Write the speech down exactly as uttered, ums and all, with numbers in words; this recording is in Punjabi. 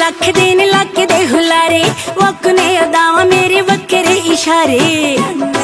ਰੱਖਦੇ ਨੇ ਲੱਕ ਦੇ ਹੁਲਾਰੇ, ਵਕ ਨੇ ਅਦਾਵਾਂ ਮੇਰੇ ਵੱਖਰੇ ਇਸ਼ਾਰੇ।